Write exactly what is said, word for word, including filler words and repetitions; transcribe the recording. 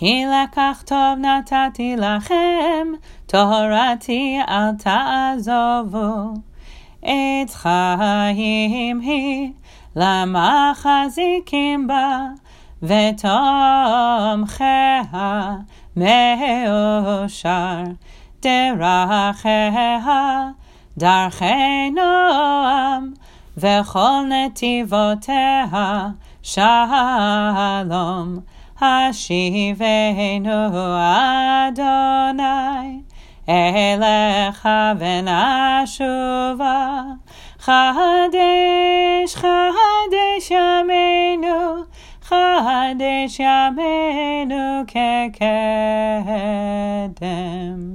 כי לקח טוב נתתי לכם, תורתי אל תעזובו. עץ חיים היא, למה חזיקים בה, ותומכיה מאושר. דרכיה דרכי נועם, וכל נתיבותיה שלום. השיבנו אדוני אליך ונשובה. חדש חדש ימינו, חדש ימינו כקדם.